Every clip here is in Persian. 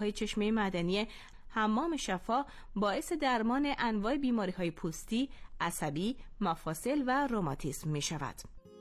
آبهای چشمه معدنی حمام شفا باعث درمان انواع بیماری‌های پوستی، عصبی، مفاصل و روماتیسم می‌شود.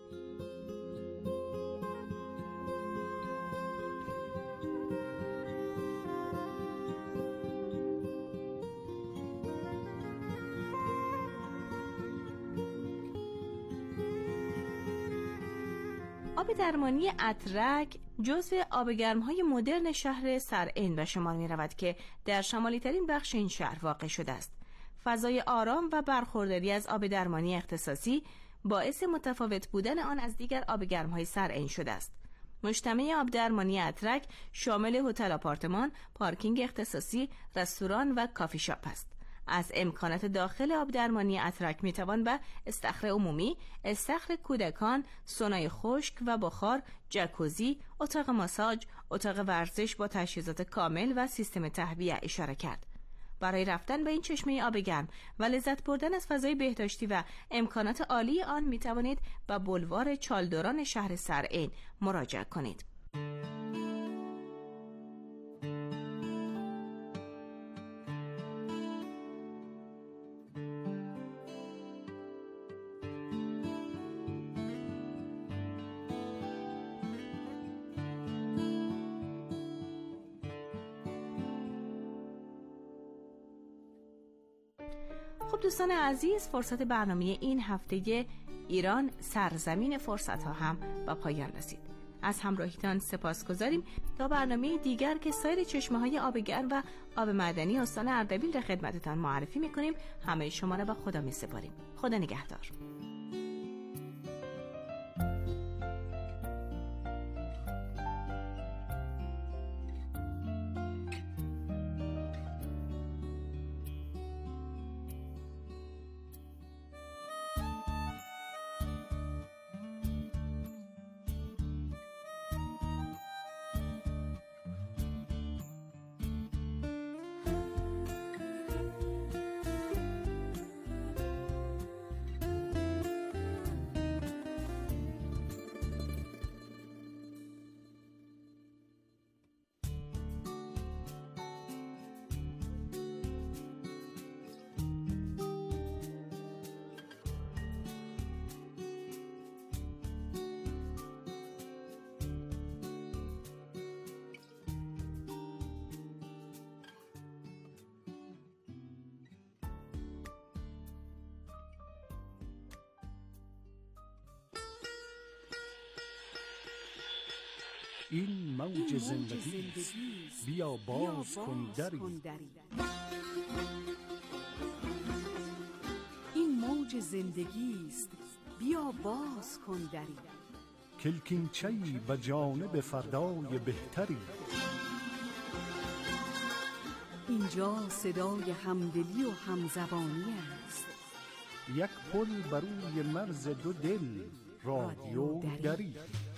آب درمانی اترک جزو آبگرم‌های مدرن شهر سرعین به شمار می‌رود که در شمالی‌ترین بخش این شهر واقع شده است. فضای آرام و برخورداری از آب درمانی اختصاصی باعث متفاوت بودن آن از دیگر آبگرم‌های سرعین شده است. مجتمع آب درمانی اترک شامل هتل آپارتمان، پارکینگ اختصاصی، رستوران و کافی شاپ است. از امکانات داخل آب درمانی اترک میتوان به استخر عمومی، استخر کودکان، سونای خشک و بخار، جکوزی، اتاق ماساژ، اتاق ورزش با تجهیزات کامل و سیستم تهویه اشاره کرد. برای رفتن به این چشمه آب گرم و لذت بردن از فضای بهداشتی و امکانات عالی آن میتوانید به بولوار چالدوران شهر سرعین مراجعه کنید. خب دوستان عزیز، فرصت برنامه این هفته ایران سرزمین فرصت ها هم به پایان رسید. از همراهیتان سپاسگزاریم. تا برنامه دیگر که سایر چشمه های آب گرم و آب معدنی استان اردبیل را خدمتتان معرفی میکنیم، همه شما را به خدا میسپاریم. خدا نگهدار. این موج زندگی بیا باز کن دری. این موج زندگی است، بیا باز کن دری. کلکینچه‌ای به جانب فردای بهتری. اینجا صدای همدلی و همزبانی است. یک پل بر روی مرز دو دل، رادیو دری.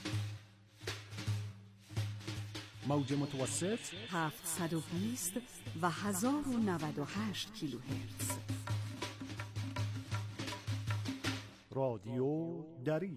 موج متوسط 720 و 1098 کیلوهرتز. رادیو دری.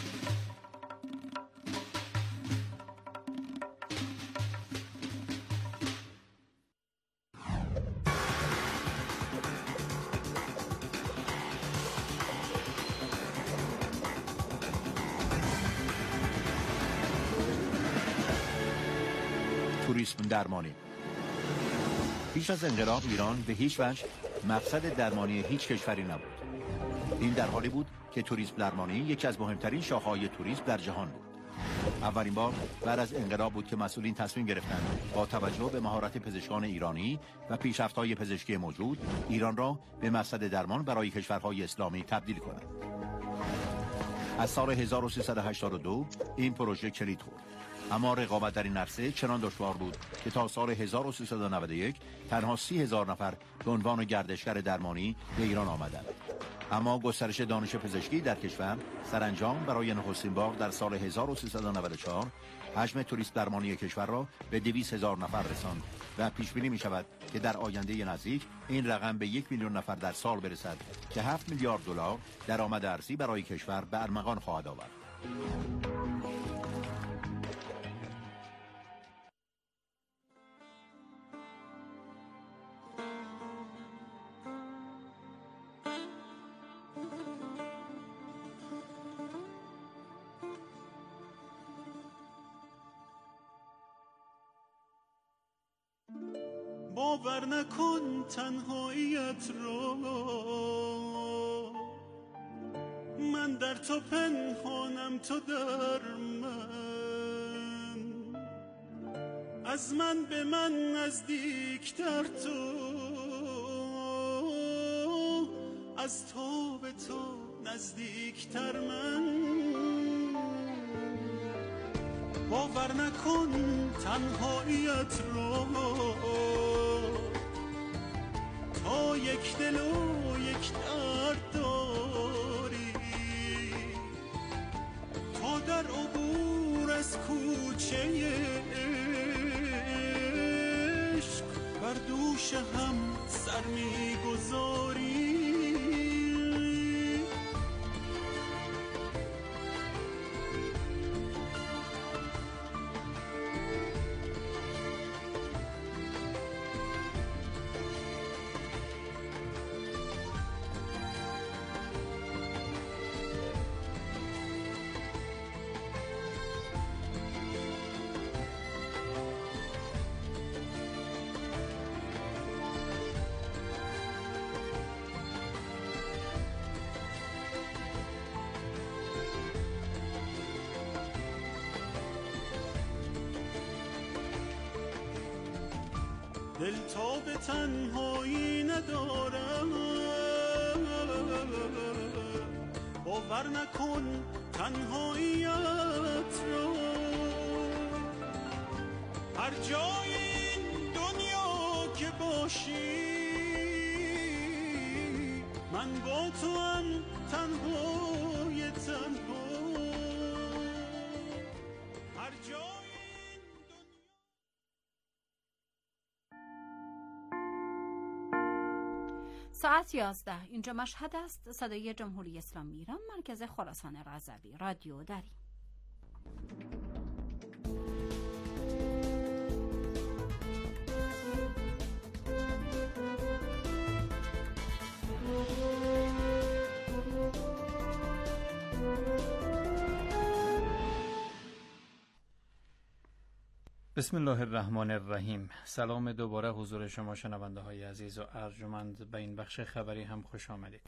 توریسم درمانی. پیش از انقلاب ایران به هیچ وجه مقصد درمانی هیچ کشوری نبود. این در حالی بود که توریسم درمانی یکی از مهمترین شاخه‌های توریسم در جهان بود. اولین بار بعد از انقلاب بود که مسئولین تصمیم گرفتند با توجه به مهارت پزشکان ایرانی و پیشرفت‌های پزشکی موجود، ایران را به مقصد درمان برای کشورهای اسلامی تبدیل کنند. از سال 1382 این پروژه کلید خورد. اما رقابت در این عرصه چنان دشوار بود که تا سال 1391 تنها 30,000 نفر به عنوان گردشگر درمانی به ایران آمدند. اما گسترش دانش پزشکی در کشور سرانجام برای نخستین بار در سال 1394 حجم توریست درمانی کشور را به 200,000 نفر رساند و پیش بینی می شود که در آینده نزدیک این رقم به 1,000,000 نفر در سال برسد که 7 میلیارد دلار درآمد ارزی برای کشور به ارمغان خواهد آورد. باور نکن تنهاییت رو، من در تو پنهانم تو در من، از من به من نزدیکتر تو، از تو به تو نزدیکتر من. باور نکن تنهاییت رو، تا یک دل و یک درد داری، تا در عبور از کوچه عشق بر دوش هم سر می‌گذاری. دل تا به تنهایی ندارم، باور نکن تنهاییت رو، هر جای این دنیا که باشی من با تو هم تنهای تنها، هر جای ساعت 11 اینجا مشهد است. صدای جمهوری اسلامی ایران، مرکز خراسان رضوی، رادیو دری. بسم الله الرحمن الرحیم. سلام دوباره حضور شما شنونده های عزیز و ارجمند. به این بخش خبری هم خوش آمدید.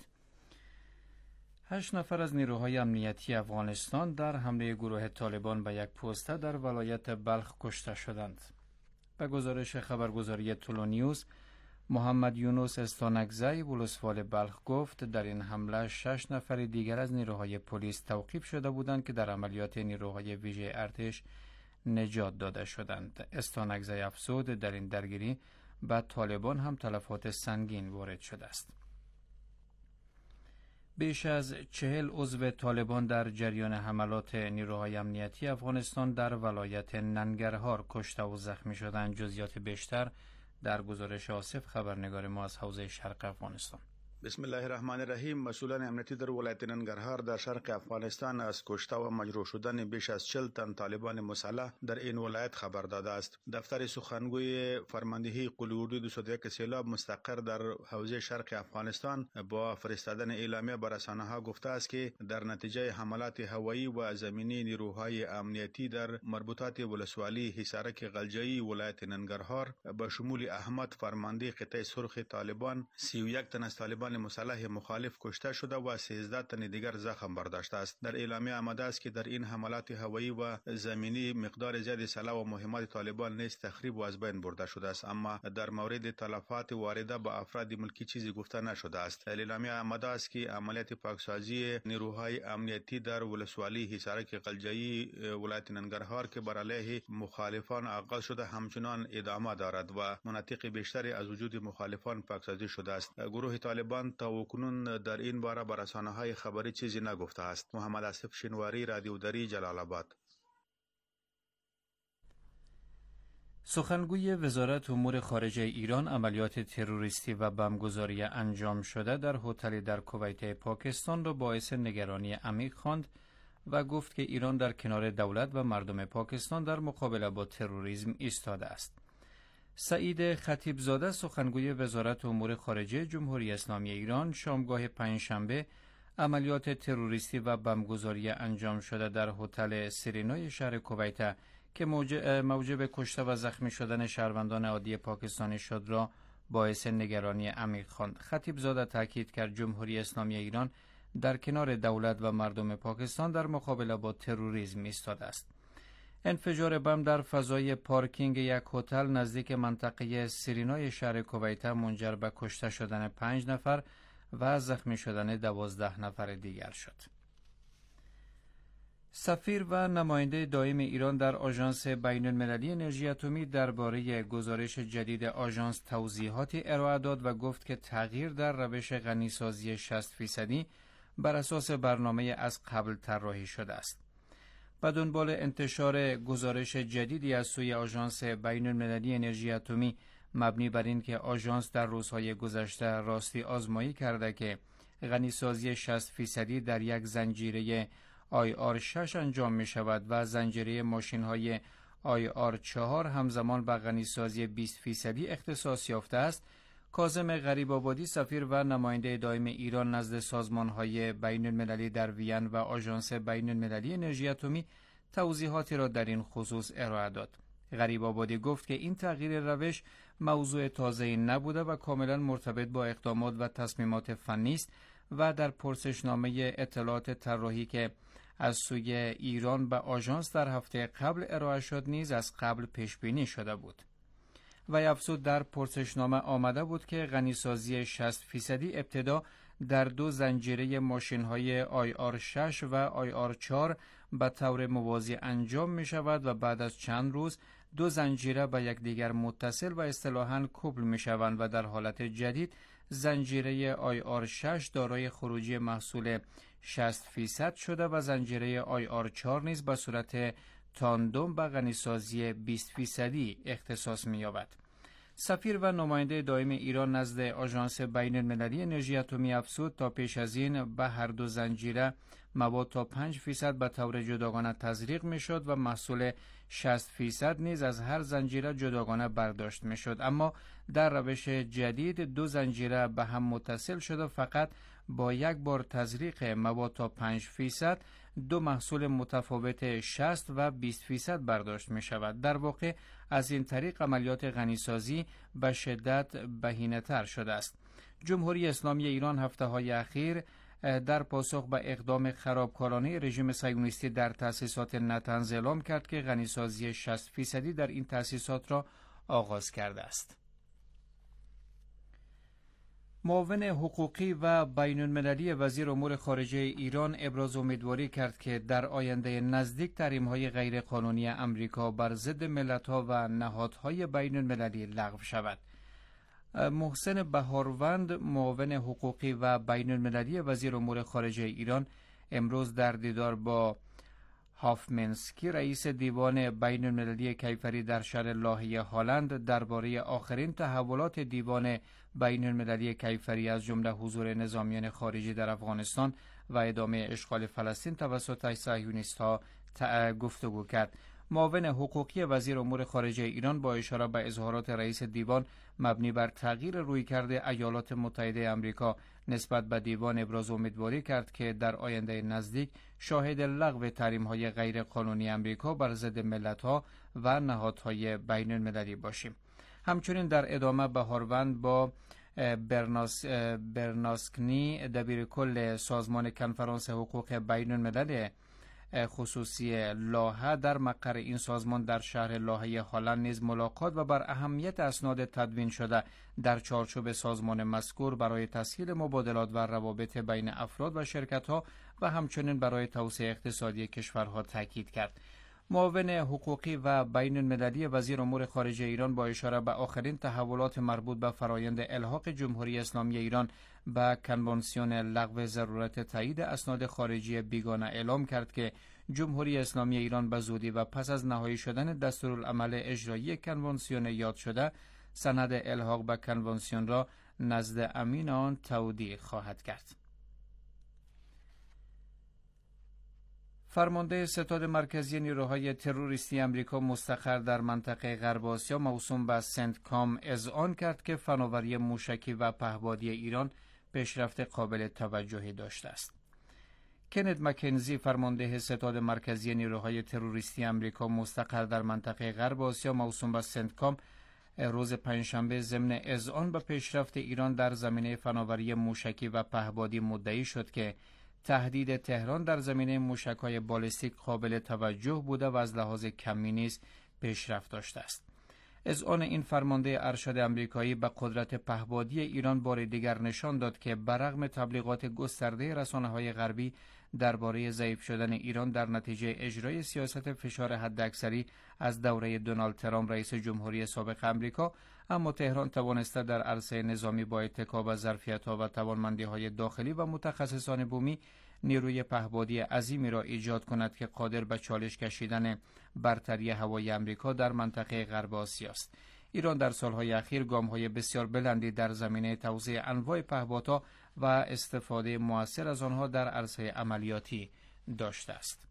8 نفر از نیروهای امنیتی افغانستان در حمله گروه طالبان به یک پوسته در ولایت بلخ کشته شدند. به گزارش خبرگزاری طلو نیوز، محمد یونس استانکزی ولسوال بلخ گفت در این حمله 6 نفر دیگر از نیروهای پلیس توقیف شده بودند که در عملیات نیروهای ویژه ارتش نجات داده شدند. استانکزی افزود در این درگیری به طالبان هم تلفات سنگین وارد شده است. بیش از 40 عضو طالبان در جریان حملات نیروهای امنیتی افغانستان در ولایت ننگرهار کشته و زخمی شدند. جزئیات بیشتر در گزارش آصف، خبرنگار ما از حوزه شرق افغانستان. بسم الله الرحمن الرحیم. مسئولان امنیتی در ولایت ننگرهار در شرق افغانستان از کشته و مجروح شدن بیش از 40 تن طالبان مسلح در این ولایت خبر داده است. دفتر سخنگوی فرماندهی قلعه 201 سیلاب مستقر در حوزه شرق افغانستان با فرستادن اعلامیه به رسانه‌ها گفته است که در نتیجه حملات هوایی و زمینی نیروهای امنیتی در مربوطات ولسوالی حصارک غلجایی ولایت ننگرهار به شمول احمد فرمانده قطعه سرخ طالبان 31 تن از طالبان مسلح مخالف کشته شده و 13 تن دیگر زخم برداشته است. در اعلامیه آمده است که در این حملات هوایی و زمینی مقدار زیاد سلاح و مهمات طالبان نیز تخریب و از بین برده شده است، اما در مورد تلفات وارده به افراد ملکی چیزی گفته نشده است. در اعلامیه آمده است که عملیات پاکسازی نیروهای امنیتی در ولسوالی حصارک غلجایی ولایت ننگرهار که بر علیه مخالفان آغاز شده همچنان ادامه دارد و مناطق بیشتری از وجود مخالفان پاکسازی شده است. گروه طالبان تا کنون در این باره به رسانه‌های خبری چیزی نگفته است. محمد آصف شنواری، رادیو دری، جلال آباد. سخنگوی وزارت امور خارجه ایران عملیات تروریستی و بمبگذاری انجام شده در هتلی در کویت پاکستان را باعث نگرانی عمیق خواند و گفت که ایران در کنار دولت و مردم پاکستان در مقابله با تروریسم ایستاده است. سعید خطیبزاده سخنگوی وزارت امور خارجه جمهوری اسلامی ایران شامگاه پنجشنبه عملیات تروریستی و بمبگذاری انجام شده در هتل سرینای شهر کویت که موجب کشته و زخمی شدن شهروندان عادی پاکستانی شد را باعث نگرانی عمیق خواند. خطیبزاده تاکید کرد جمهوری اسلامی ایران در کنار دولت و مردم پاکستان در مقابله با تروریسم ایستاده است. انفجار بم در فضای پارکینگ یک هتل نزدیک منطقه سرینای شهر کویت منجر به کشته شدن 5 نفر و زخمی شدن 12 نفر دیگر شد. سفیر و نماینده دائم ایران در آژانس بین‌المللی انرژی اتمی درباره گزارش جدید آژانس توضیحاتی ارائه داد و گفت که تغییر در روش غنیسازی 60% بر اساس برنامه از قبل طراحی شده است. به دنبال انتشار گزارش جدیدی از سوی آژانس بین‌المللی انرژی اتمی مبنی بر این که آژانس در روزهای گذشته راستی آزمایی کرده که غنیسازی 60% در یک زنجیره IR6 انجام می شود و زنجیره ماشین های IR4 همزمان به غنیسازی 20% اختصاص یافته است، کاظم غریب‌آبادی سفیر و نماینده دائم ایران نزد سازمان های بین المللی در وین و آژانس بین المللی انرژی اتمی توضیحاتی را در این خصوص ارائه داد. غریب‌آبادی گفت که این تغییر روش موضوع تازه‌ای نبوده و کاملا مرتبط با اقدامات و تصمیمات فنی است و در پرسشنامه اطلاعات طراحی که از سوی ایران به آژانس در هفته قبل ارائه شد نیز از قبل پیش بینی شده بود. و افزود در پرسشنامه آمده بود که غنیسازی 60% ابتدا در 2 زنجیره ماشین‌های IR6 و IR4 به طور موازی انجام می شود و بعد از چند روز 2 زنجیره به یکدیگر متصل و اصطلاحاً کوپل می شوند و در حالت جدید زنجیره IR6 دارای خروجی محصول 60% شده و زنجیره IR4 نیز به صورت تاندم به غنیسازی 20% اختصاص می‌یابد. سفیر و نماینده دائم ایران نزد آژانس بین‌المللی انرژی اتمی افزود تا پیش از این به هر 2 زنجیره مواد تا 5% به طور جداگانه تزریق می‌شد و محصول 60% نیز از هر زنجیره جداگانه برداشت می‌شد، اما در روش جدید 2 زنجیره به هم متصل شده و فقط با یک بار تزریق مواد تا 5% 2 محصول متفاوت 60 و 20% برداشت می شود. در واقع از این طریق عملیات غنیسازی به شدت بهینه‌تر شده است. جمهوری اسلامی ایران هفته‌های اخیر در پاسخ به اقدام خرابکارانه رژیم صهیونیستی در تأسیسات نطنز اعلام کرد که غنیسازی 60% در این تأسیسات را آغاز کرده است. معاون حقوقی و بین‌المللی وزیر امور خارجه ایران ابراز امیدواری کرد که در آینده نزدیک تحریم‌های غیرقانونی امریکا بر ضد ملت‌ها و نهادهای بین‌المللی لغو شود. محسن بهاروند معاون حقوقی و بین‌المللی وزیر امور خارجه ایران امروز در دیدار با هافمنسکی رئیس دیوان بین‌المللی کیفری در شهر لاهه هلند درباره آخرین تحولات دیوان بین‌المللی کیفری از جمله حضور نظامیان خارجی در افغانستان و ادامه اشغال فلسطین توسط صهیونیست‌ها گفتگو کرد. معاون حقوقی وزیر امور خارجه ایران با اشاره به اظهارات رئیس دیوان مبنی بر تغییر رویکرد ایالات متحده آمریکا نسبت به دیوان ابراز امیدواری کرد که در آینده نزدیک شاهد لغو تحریم‌های غیرقانونی آمریکا بر ضد ملت‌ها و نهادهای بین‌المللی باشیم. همچنین در ادامه بهاروند با برناسکنی دبیرکل سازمان کنفرانس حقوق بین‌الملل خصوصی لاهه در مقر این سازمان در شهر لاهه هلند نیز ملاقات و بر اهمیت اسناد تدوین شده در چارچوب سازمان مذکور برای تسهیل مبادلات و روابط بین افراد و شرکت‌ها و همچنین برای توسعه اقتصادی کشورها تاکید کرد. معاون حقوقی و بین المللی وزیر امور خارجه ایران با اشاره به آخرین تحولات مربوط به فرایند الحاق جمهوری اسلامی ایران به کنوانسیون لغو ضرورت تایید اسناد خارجی بیگانه اعلام کرد که جمهوری اسلامی ایران به زودی و پس از نهایی شدن دستورالعمل اجرایی کنوانسیون یاد شده سند الحاق به کنوانسیون را نزد امین آن تودیع خواهد کرد. فرمانده ستاد مرکزی نیروهای تروریستی امریکا مستقر در منطقه غرب آسیا موسوم به سنت کام اذعان کرد که فناوری موشکی و پهپادی ایران پیشرفت قابل توجهی داشته است. کنت مکنزی فرمانده ستاد مرکزی نیروهای تروریستی آمریکا مستقر در منطقه غرب آسیا موسوم به سنتکام روز پنجشنبه ضمن اذعان به پیشرفت ایران در زمینه فناوری موشکی و پهپادی مدعی شد که تهدید تهران در زمینه موشک‌های بالستیک قابل توجه بوده و از لحاظ کمی نیز پیشرفت داشته است. اذعان این فرمانده ارشد آمریکایی به قدرت پهپادی ایران بار دیگر نشان داد که برغم تبلیغات گسترده رسانه‌های غربی درباره ضعیف شدن ایران در نتیجه اجرای سیاست فشار حداکثری از دوره دونالد ترامپ رئیس جمهوری سابق آمریکا، اما تهران توانسته در عرصه نظامی با اتکا به ظرفیت‌ها و توانمندی‌های داخلی و متخصصان بومی نیروی پهپادی عظیمی را ایجاد کند که قادر به چالش کشیدن برتری هوایی آمریکا در منطقه غرب آسیا است. ایران در سالهای اخیر گام‌های بسیار بلندی در زمینه توزیع انواع پهپادها و استفاده مؤثر از آنها در عرصه عملیاتی داشته است.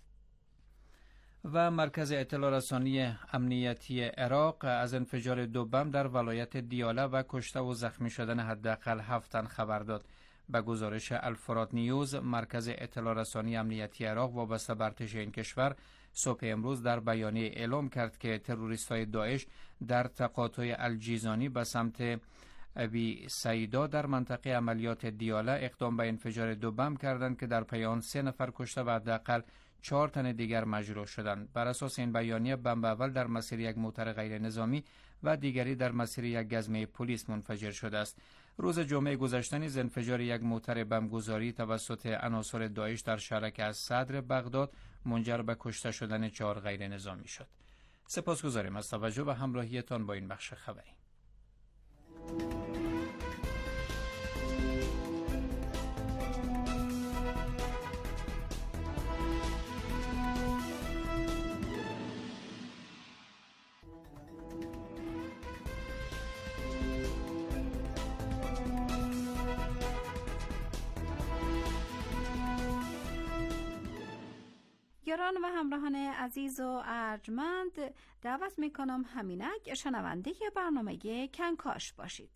و مرکز اطلاع رسانی امنیتی عراق از انفجار 2 بم در ولایت دیاله و کشته و زخمی شدن حداقل 7 تن خبر داد. به گزارش الفرات نیوز، مرکز اطلاع رسانی امنیتی عراق وابسته به ارتش این کشور صبح امروز در بیانیه اعلام کرد که تروریست‌های داعش در تقاطع الجیزانی به سمت ابی سعیدا در منطقه عملیات دیاله اقدام به انفجار 2 بم کردند که در پی آن 3 نفر کشته و حداقل 4 تن دیگر مجروح شدند. بر اساس این بیانیه بمب اول در مسیر یک موتر غیر نظامی و دیگری در مسیر یک گزمه پلیس منفجر شده است. روز جمعه گذشته نیز انفجار یک موتر بمبگذاری توسط عناصر داعش در شهرک از صدر بغداد منجر به کشته شدن 4 غیر نظامی شد. سپاسگزاریم از توجه و همراهیتان با این بخش خبری. یاران و همراهان عزیز و ارجمند، دعوت میکنم همینک شنونده برنامه کنکاش باشید.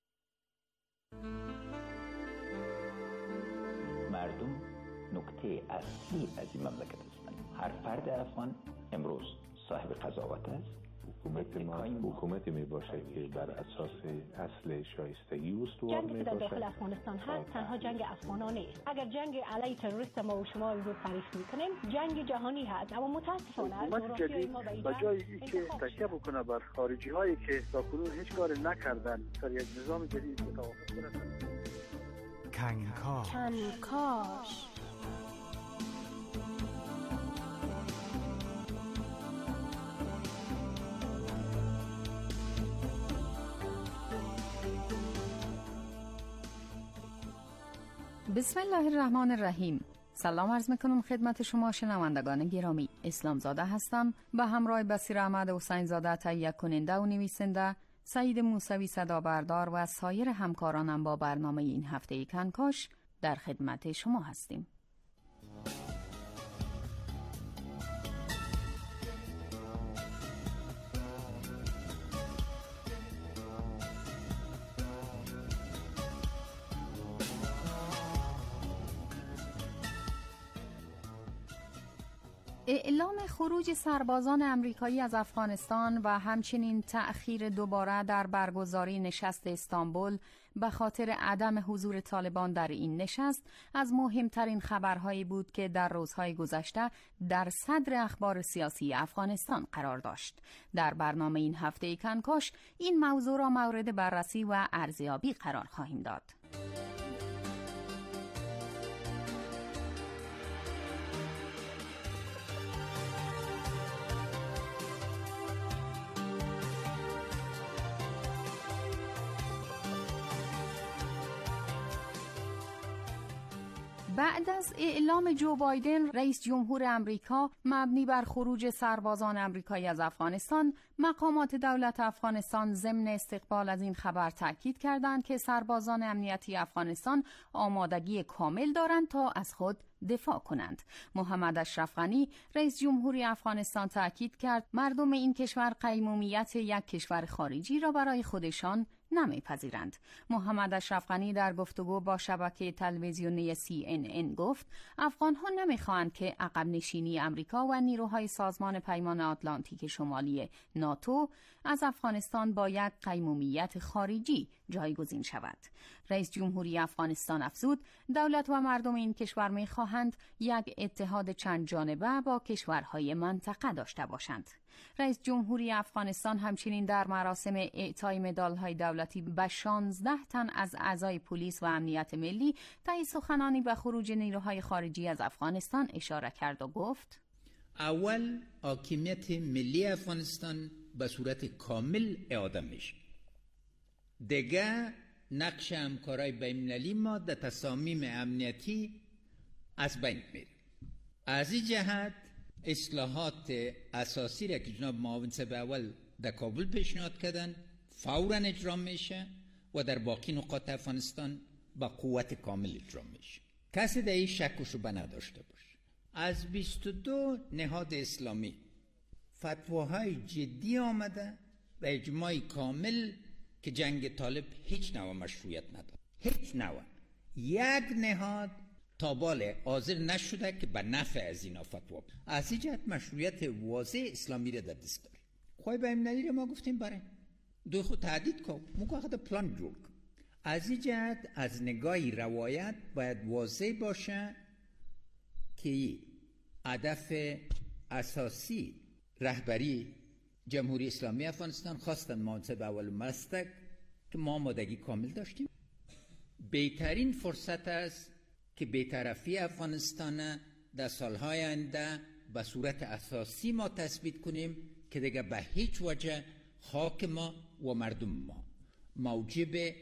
مردم نکته اصلی از این مملکت هستند. هر فرد افغان امروز صاحب قضاوت است. حکومتی می باشد که بر اساس اصل شایستگی استوار می باشد. جنگی که در داخل افغانستان هست تنها جنگ افغانان نیست. اگر جنگ علیه تروریست ما و شما رو تعریف میکنیم، جنگ جهانی هست، اما متاسفانه حکومت جدید به جای اینکه تکیه بکنه بر خارجی هایی که تاکنون هیچ کار نکردن در یک نظام جدید متوافق کنند. کنکاش بسم الله الرحمن الرحیم. سلام عرض میکنم خدمت شما شنوندگان گرامی. اسلام زاده هستم به همراه بصیر احمد حسین زاده تهیه کننده و نویسنده، سعید موسوی صدا بردار و سایر همکارانم با برنامه این هفته کنکاش در خدمت شما هستیم. اعلام خروج سربازان آمریکایی از افغانستان و همچنین تأخیر دوباره در برگزاری نشست استانبول به خاطر عدم حضور طالبان در این نشست از مهمترین خبرهایی بود که در روزهای گذشته در صدر اخبار سیاسی افغانستان قرار داشت. در برنامه این هفته کنکاش این موضوع را مورد بررسی و ارزیابی قرار خواهیم داد. بعد از اعلام جو بایدن رئیس جمهور امریکا مبنی بر خروج سربازان آمریکایی از افغانستان، مقامات دولت افغانستان ضمن استقبال از این خبر تاکید کردند که سربازان امنیتی افغانستان آمادگی کامل دارند تا از خود دفاع کنند. محمد اشرف غنی رئیس جمهوری افغانستان تاکید کرد مردم این کشور قیمومیت یک کشور خارجی را برای خودشان نمیپذیرند. محمد اشرف غنی در گفتگو با شبکه تلویزیونی CNN گفت افغانها نمیخواهند که عقب نشینی امریکا و نیروهای سازمان پیمان آتلانتیک شمالی ناتو از افغانستان با یک قیمومیت خارجی جایگزین شود. رئیس جمهوری افغانستان افزود دولت و مردم این کشور میخواهند یک اتحاد چند جانبه با کشورهای منطقه داشته باشند. رئیس جمهوری افغانستان همچنین در مراسم اعطای مدال‌های دولتی به 16 تن از اعضای پلیس و امنیت ملی طی سخنانی به خروج نیروهای خارجی از افغانستان اشاره کرد و گفت: اول حاکمیت ملی افغانستان به صورت کامل اعاده میشه. دیگه نقش همکارای بین‌المللی ما در تصامیم امنیتی از بین میره. از این جهت اصلاحات اساسی را که جناب معاون صاحب اول در کابل پیشنهاد کردن فوراً اجرا میشه و در باقی نقاط افغانستان با قوت کامل اجرا میشه. کسی در این شک و شبهه نداشته باشه. از 22 نهاد اسلامی فتواهای جدی آمده و اجماع کامل که جنگ طالب هیچ نوع مشروعیت نداره. هیچ نوع. یک نهاد تابال حاضر نشده که به نفع از اینا فتوا بده. از این جهت مشروعیت واضح اسلامی را در دست داره. خواهی به امنالی را ما گفتیم برای دوی خود تهدید کن موقع خود پلان جور کن. از این جهت از نگاهی روایت باید واضح باشه که هدف اساسی رهبری جمهوری اسلامی افغانستان خواستن منصب اول مستق که ما آمادگی کامل داشتیم. بهترین فرصت است که بی‌طرفی افغانستان در سالهای آینده به صورت اساسی ما تثبیت کنیم که دیگه به هیچ وجه خاک ما و مردم ما موجب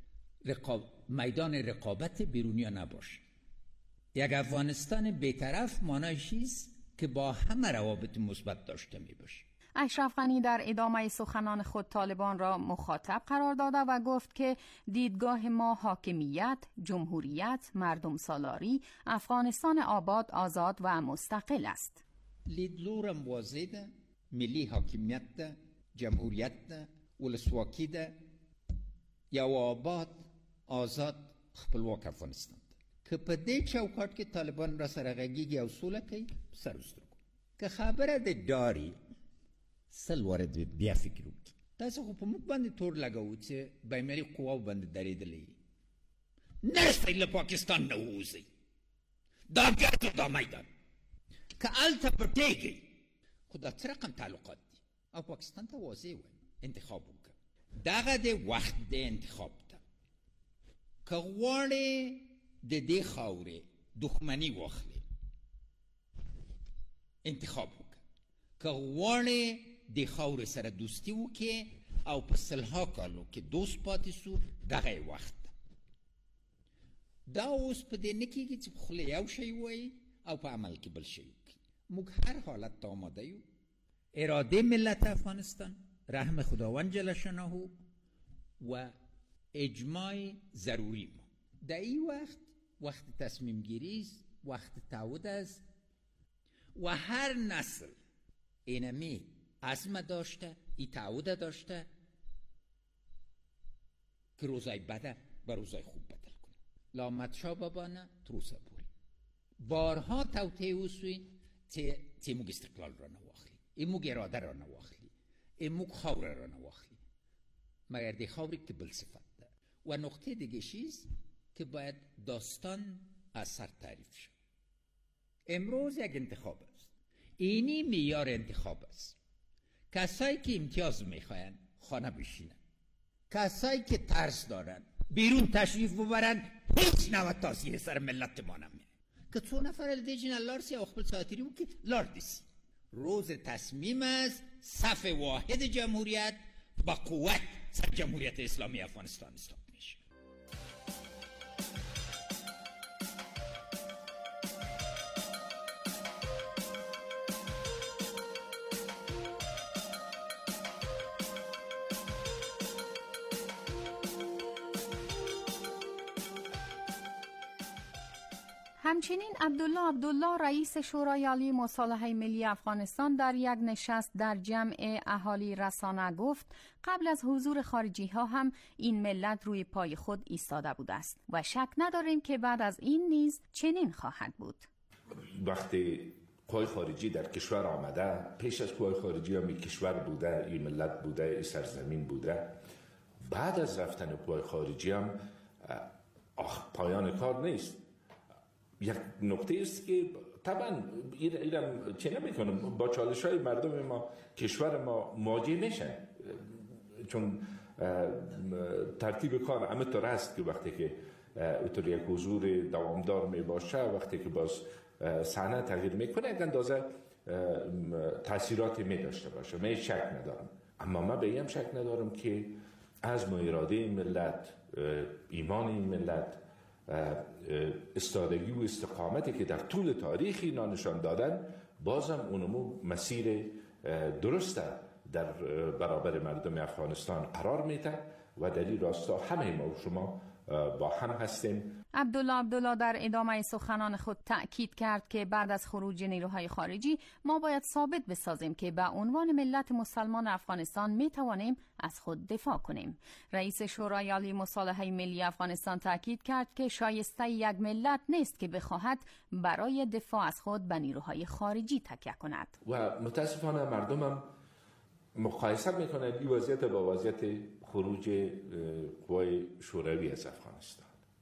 میدان رقابت بیرونیا نباشه. یک افغانستان بی‌طرف معنیش است که با همه روابط مثبت داشته می باشه. اشرف غنی در ادامه سخنان خود طالبان را مخاطب قرار داده و گفت که دیدگاه ما حاکمیت، جمهوریت، مردم سالاری، افغانستان آباد، آزاد و مستقل است. لیدلورم واضح ده، ملی حاکمیت ده، جمهوریت ده، ولسواکی ده، یا آباد، آزاد، خپلواک افغانستان ده. که په دې چوکاټ کې طالبان را سره غږیږي او سوله کوي سر وسترګو. که خبره ده داری سل وارد بیا فکر وکړي. تاسو خو په موږ باندې تور لګوو چې بینالمللي قواو باندې درېدلې نشئ له پاکستان نه ووځئ. دا بیا دا میدان که هلته پټېږئ خو دا څه رقم تعلقات دي او پاکستان ته واضح وایم انتخاب وکړه. دغه د وخت د انتخاب ته که غواړې د دې خاورې دښمني واخلې انتخاب وکړه. که غواړې د خاورې سره دوستي وکړې او په سلها کالو کې دوست پاتې سو دغه وخت دا اوس په دې نه کېږي چې په خوله یو شی وایي او په عمل کې بل شی وکړي. موږ هر حالت ته آماده یو. اراده ملت افغانستان، رحم خداوند جل شانه و اجماع ضروری ما در این وقت تصمیم گیری است، وقت تعهد است و هر نسل اینمی عزم داشته، این تعهد داشته که روزای بده به روزای خوب بدل کنه. لامدشا بابانه تروسه بوری بارها توطئه وسوی تی موگ استقلال را نواخلی، این موگ اراده را نواخلی، این موگ خاور را نواخلی، مگر دی خاوری که بل صفت ده. و نقطه دیگه چیز که باید داستان از سر تعریف شد. امروز یک انتخاب است. اینی معیار انتخاب است. کسایی که امتیاز میخواین خانه بشینن، کسایی که ترس دارن بیرون تشریف ببرن، هیچ نوع تاثیر سر ملت ما نمیره. که 2 نفر دیجن لارسی او خپل ساتری و که لاردیسی. روز تصمیم است صف واحد جمهوریت با قوت سر جمهوریت اسلامی افغانستان استاد میشه. همچنین عبدالله رئیس شورای عالی مصالحه ملی افغانستان در یک نشست در جمع اهالی رسانه گفت قبل از حضور خارجی ها هم این ملت روی پای خود ایستاده بوده است و شک نداریم که بعد از این نیز چنین خواهد بود. وقتی قوای خارجی در کشور آمده، پیش از قوای خارجی هم این کشور بوده، این ملت بوده، این سرزمین بوده. بعد از رفتن قوای خارجی هم پایان کار نیست. یک نکته است که طبعا ایرم چه نمیکنم با چالش های مردم ما، کشور ما مواجه میشن، چون ترتیب کار همه طور است که وقتی که اوتر یک حضور دوامدار می باشه، وقتی که باز صحنه تغییر میکنه یک اندازه تاثیراتی می داشته باشه. من شک ندارم، اما من به این شک ندارم که عزم و اراده این ملت، ایمان این ملت، استادگی و استقامتی که در طول تاریخ اینا نشان دادن، بازم اونمو مسیر درسته در برابر مردم افغانستان قرار میده و در این راستا همه ما و شما با هم هستیم. عبدالله در ادامه سخنان خود تأکید کرد که بعد از خروج نیروهای خارجی ما باید ثابت بسازیم که به عنوان ملت مسلمان افغانستان می توانیم از خود دفاع کنیم. رئیس شورای عالی مصالحه ملی افغانستان تأکید کرد که شایسته یک ملت نیست که بخواهد برای دفاع از خود به نیروهای خارجی تکیه کند. و متاسفانه مردمم مقایسه میکنند این وضعیت با وضعیت خروج قوای شوروی از افغانستان.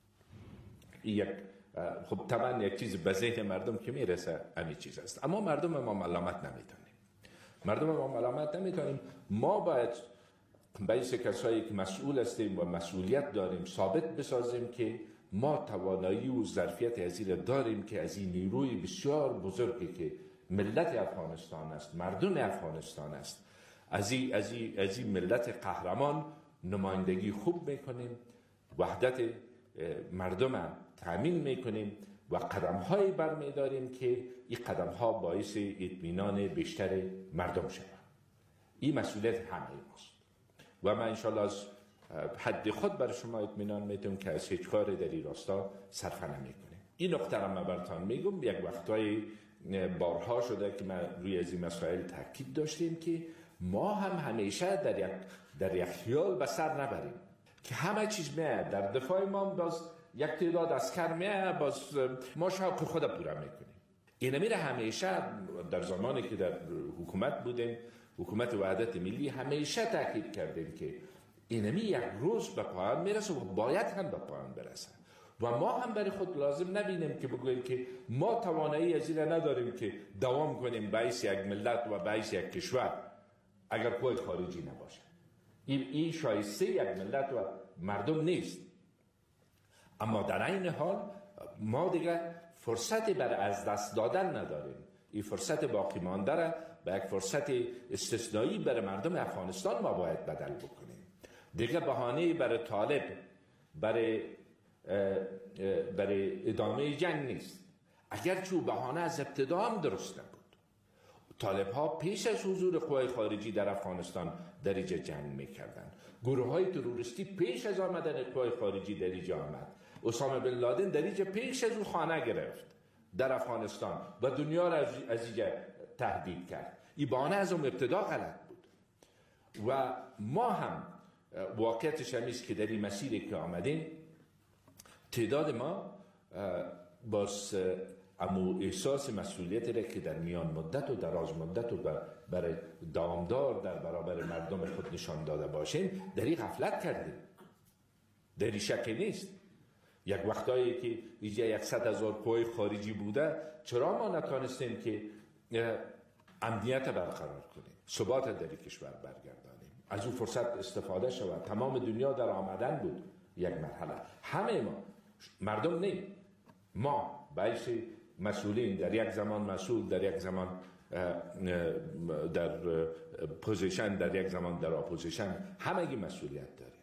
خب طبعا یک چیز به ذهن مردم که میرسه همین چیز است، اما مردم ما ملامت نمیتونیم. ما باید بیس کسایی که مسئول هستیم و مسئولیت داریم ثابت بسازیم که ما توانایی و ظرفیت ازیل داریم که از این نیروی بسیار بزرگی که ملت افغانستان است، مردم افغانستان است، از این ملت قهرمان نمایندگی خوب میکنیم، وحدت مردم تامین میکنیم و قدم‌هایی برمی‌داریم که این قدم‌ها باعث اطمینان بیشتر مردم شود. این مسئولیت همه ماست و من انشاءالله از حد خود بر شما اطمینان میدم که از هیچ کاری در این راستا صرفه نمی‌کنیم. این نکته را من براتون میگم. یک وقتای بارها شده که ما روی از این مسائل تاکید داشتیم که ما هم همیشه در یک خیال به سر نبریم که همه چیز میاد در دفاع ما، باز یک تعداد عسکر میاد، باز ما شاق خود پورا میکنیم. این میره همیشه در زمانی که در حکومت بودیم، حکومت وحدت ملی، همیشه تاکید کردیم که اینمی یک روز به پایان میرسه و باید هم به پایان برسه و ما هم برای خود لازم نبینیم که بگوییم که ما توانایی از این نداریم که دوام کنیم باعث یک ملت و باعث یک کشور اگر قوای خارجی نباشه. این شایسته یک ملت و مردم نیست. اما در این حال ما دیگر فرصتی بر از دست دادن نداریم. این فرصت باقی مانده را به یک فرصت استثنایی برای مردم افغانستان ما باید بدل بکنیم. دیگر بهانه برای طالب برای ادامه جنگ نیست. اگرچه بهانه از ابتدا هم درست نبود. طالب ها پیش از حضور قوای خارجی در افغانستان در اینجا جنگ میکردن. گروه های تروریستی پیش از آمدن قوای خارجی در اینجا آمد. اسامه بن لادن در اینجا پیش از او خانه گرفت در افغانستان و دنیا را از اینجا تهدید کرد. این بهانه از اون ابتدا غلط بود و ما هم واقعیتش همیست که در این مسیری که آمدیم تعداد ما باز امو احساس مسئولیتی را که در میان مدت و دراز مدت و برای دوامدار در برابر مردم خود نشان داده باشیم در این غفلت کردیم. در این شک نیست. یک وقتایی که اینجا 100,000 قوای خارجی بوده، چرا ما نتانستیم که امنیت برقرار کنیم، ثبات در این کشور برگردانیم، از اون فرصت استفاده شود. تمام دنیا در آمدن بود. یک مرحله همه ما مردم نیم، ما باعث مسئولین در یک زمان مسئول، در یک زمان در پوزیشن، در یک زمان در اپوزیشن، همگی مسئولیت داریم.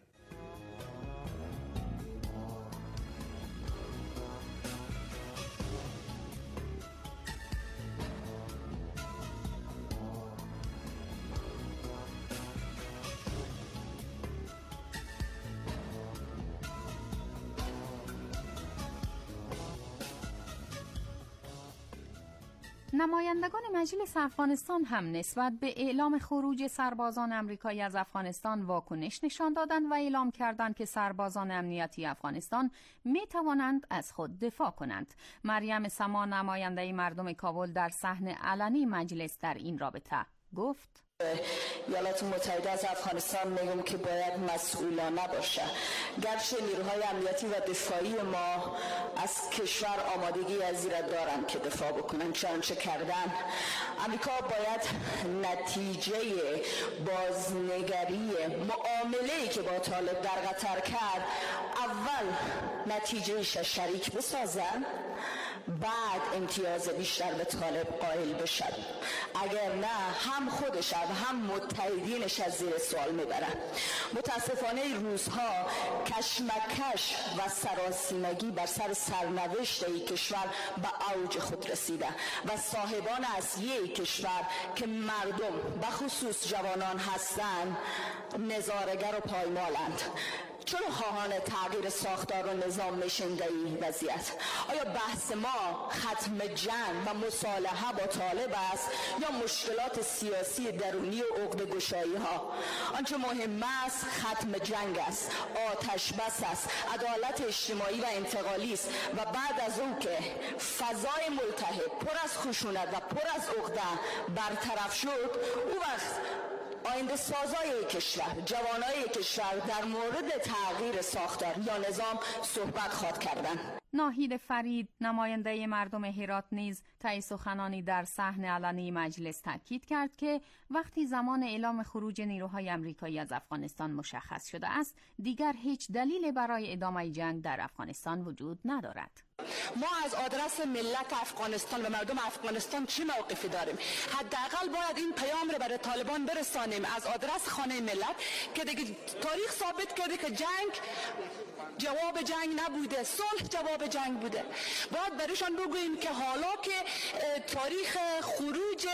نمایندگان مجلس افغانستان هم نسبت به اعلام خروج سربازان آمریکایی از افغانستان واکنش نشان دادند و اعلام کردند که سربازان امنیتی افغانستان می توانند از خود دفاع کنند. مریم سما، نماینده مردم کابل، در صحن علنی مجلس در این رابطه گفت: ایالات متحده از افغانستان میگم که باید مسئولانه باشه. گرچه نیروهای امنیتی و دفاعی ما از کشور آمادگی از زیر دارن که دفاع بکنن، چنانچه کردن. امریکا باید نتیجه بازنگری معامله‌ای که با طالب در قطر کرد اول نتیجهش شریک بسازن، بعد امتیاز بیشتر به طالب قائل بشد. اگر نه هم خودش و هم متحدینش از زیر سوال میبرن. متاسفانه این روزها کشمکش و سراسیمگی بر سر سرنوشت این کشور به اوج خود رسیده و صاحبان اصلی کشور که مردم بخصوص جوانان هستند نظارگر و پایمالند. چرا خواهان تغییر ساختار و نظام میشن در این وضعیت؟ آیا بحث ما ختم جنگ و مصالحه با طالب است یا مشکلات سیاسی درونی و عقده‌گشایی ها؟ آنچه مهم است ختم جنگ است، آتش بس است، عدالت اجتماعی و انتقالی است و بعد از اون که فضای ملتهب پر از خشونت و پر از عقده برطرف شد، اون وقت آینده سازای کشور، جوانای کشور در مورد تغییر ساختار یا نظام صحبت خواهد کردن. ناهید فرید، نماینده مردم هرات، نیز طی سخنانی در صحن علنی مجلس تاکید کرد که وقتی زمان اعلام خروج نیروهای آمریکایی از افغانستان مشخص شده است، دیگر هیچ دلیل برای ادامه جنگ در افغانستان وجود ندارد. ما از آدرس ملت افغانستان و مردم افغانستان چه موقفی داریم؟ حداقل باید این پیام رو برای طالبان برسانیم از آدرس خانه ملت که دیگه تاریخ ثابت کرده که جنگ جواب جنگ نبوده، صلح جواب جنگ بوده. باید برایشان بگوییم که حالا که تاریخ خروج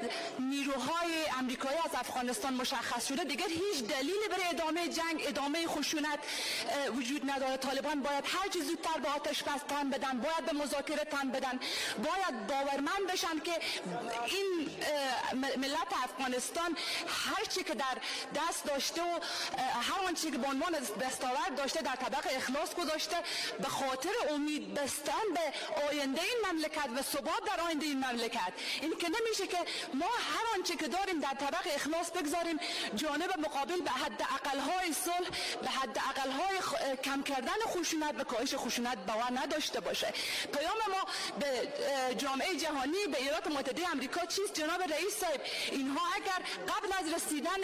نیروهای آمریکایی از افغانستان مشخص شده، دیگر هیچ دلیلی برای ادامه جنگ، ادامه خشونت وجود نداره. طالبان باید هر چه زودتر به آتش بس تن بدن، باید به مذاکره تن بدن، باید باورمند بشن که این ملت افغانستان هر چی که در دست داشته و هر آنچه که به عنوان دستاورد داشته در طبق اخلاص گذاشته، به خاطر امید بستن به آینده این مملکت و ثبات در آینده این مملکت. این که نمیشه که ما هر آنچه که داریم در طبق اخلاص بگذاریم، جانب مقابل به حد اقل‌های صلح، به حد اقل‌های کم کردن خشونت و کاهش خشونت باور نداشته باشه. پیام ما به جامعه جهانی، به ایالات متحده آمریکا چیست جناب رئیس صاحب؟ اینها اگر قبل از رسیدن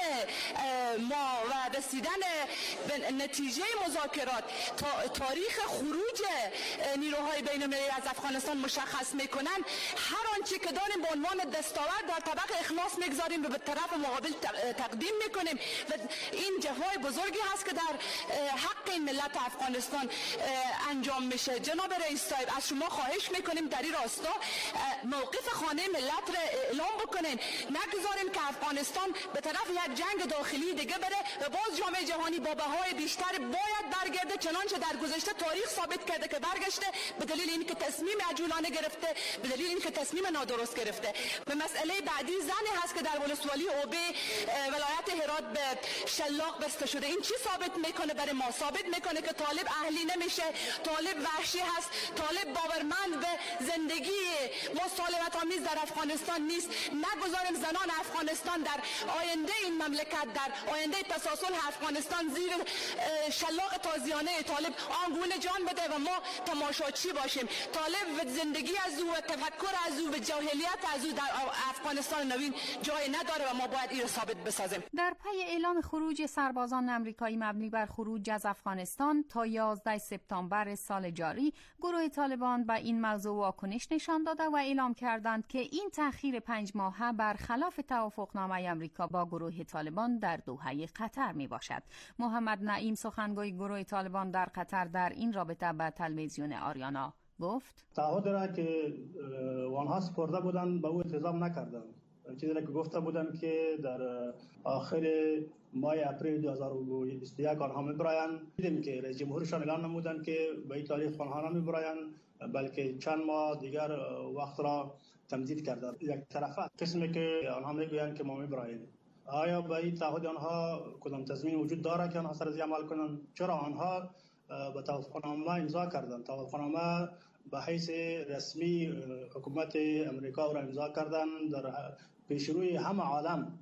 ما و رسیدن به نتیجه مذاکرات تاریخ خروج نیروهای بین‌المللی از افغانستان مشخص میکنن، هر آنچه که داریم به عنوان دستاورد در طبق اخلاص میگذاریم و به طرف مقابل تقدیم میکنیم و این جفای بزرگی هست که در حق این ملت افغانستان انجام میشه. جناب رئیس صاحب، از شما خواهش میکنیم در این راستا موقف خانه ملت را اعلام بکنین، نگذاریم که افغانستان به طرف یک جنگ داخلی دیگه بره و باز جامعه جهانی با بهای بیشتر باید برگرده، چنانچه در گذشته تاریخ ثابت کرده که برگشته به دلیل اینکه تصمیم عجولانه گرفته، به دلیل اینکه تصمیم نادرست گرفته. به مسئله بعدی زنی هست که در ولسوالی اوبه ولایت هرات به شلاق بسته شده. این چی ثابت میکنه برای ما؟ ثابت میکنه که طالب اهلی نمیشه، طالب وحشی هست، طالب باورمند به زندگی مسالمت آمیز در افغانستان نیست. نگذاریم زنان افغانستان در آینده این مملکت، در آینده تسلسل افغانستان زیر شلاق تازیانه طالب آنگونه جان بده و ما تماشاچی باشیم. طالب و زندگی از او و تفکر از او و جاهلیت از او در افغانستان نوین جای نداره و ما باید این رو ثابت بسازیم. در پی اعلام خروج سربازان آمریکایی مبنی بر خروج از افغانستان تا 11 سپتامبر سال جاری، گروه طالبان به این موضوع واکنش نشان داده و اعلام کردند که این تأخیر 5 ماهه برخلاف توافقنامه آمریکا با گروه طالبان در دوحه قطر می باشد. محمد نعیم، سخنگوی گروه طالبان در قطر، در این رابطه به تلویزیون آریانا گفت: تعهد را که آنها سپرده بودند به او التزام نکردند. چیزی که گفته بودند که در آخر ماه اپریل 2021 آنها می‌برایند. دیدیم که رئیس جمهورشان اعلام نمودند که به این تاریخ آنها نمی‌برایند، بلکه چند ماه دیگر وقت را تمدید کرده. یک طرفه قسمی که آنها میگویند که ما میبراییم، آیا به این تعهد آنها کدام تضمین وجود داره که آنها سر از عمل کنند؟ چرا آنها به توافقنامه امضا کردند؟ توافقنامه به حیث رسمی حکومت امریکا را امضا کردند، در پیشروی همه عالم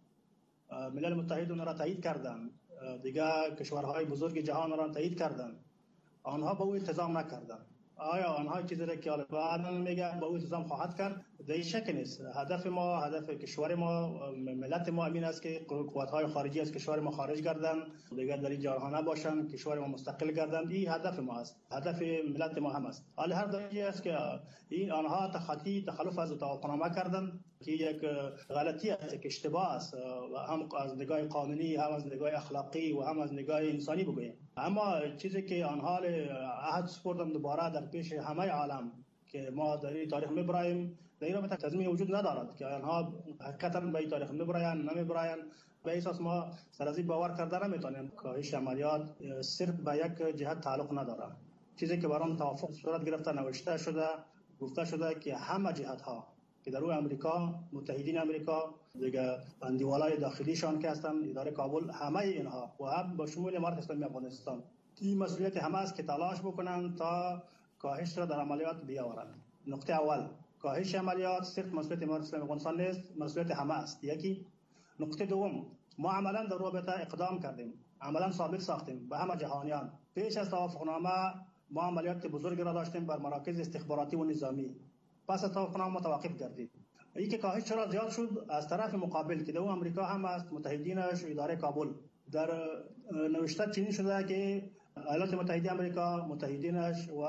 ملل متحد اون را تایید کردند، دیگه کشورهای بزرگ جهان را تایید کردند. آنها به او التزام نکردند. آیا آنها چیزی را که بعدا میگن به او التزام خواهد کرد؟ در شک نیست. هدف ما، هدف کشور ما، ملت ما این است که قوت‌های خارجی از کشور ما خارج گردند، دیگر در این جهان نباشند، کشور ما مستقل گردند. این هدف ما است، هدف ملت ما هم است. حال هر درجه است که این آنها تخلف از توافقنامه کردند که یک غلطی است، که اشتباه است، هم از نگاه قانونی، هم از نگاه اخلاقی و هم از نگاه انسانی بگوییم. اما چیزی که آنها عهد سپردند دوباره در پیش همه عالم که ما در این تاریخ میبراییم، در این رابطه تضمین وجود ندارد که آنها حقیقتا به این تاریخ میبرایند نمیبرایند. به اساس ما سر از این باور کرده نمیتونیم. کاهش عملیات صرف به یک جهت تعلق نداره. چیزی که برام توافق صورت گرفته، نوشته شده، گفته شده که همه جهت ها که در روی امریکا، متحدین امریکا، دیگه اندیوالای داخلیشان که هستند، اداره کابل، همه اینها و هم با شمول امارت اسلامی افغانستان، این مسئولیت همه است که تلاش بکنند تا کاهش را در عملیات بیاورند. نقطه اول، کاهش عملیات صرف مسئولیت امارت اسلامی افغانستان نیست، مسئولیت همه است. یکی. نقطه دوم، ما عملا در رابطه اقدام کردیم، عملا ثابت ساختیم به همه جهانیان. پیش از توافقنامه ما عملیات بزرگ را داشتیم بر مراکز استخباراتی و نظامی. پس از توافقنامه متوقف گردید. این که کاهش چرا زیاد شد؟ از طرف مقابل که در امریکا هم است، متحدینش، اداره کابل، در نوشته چنین شده که ایالات متحده امریکا، متحدینش و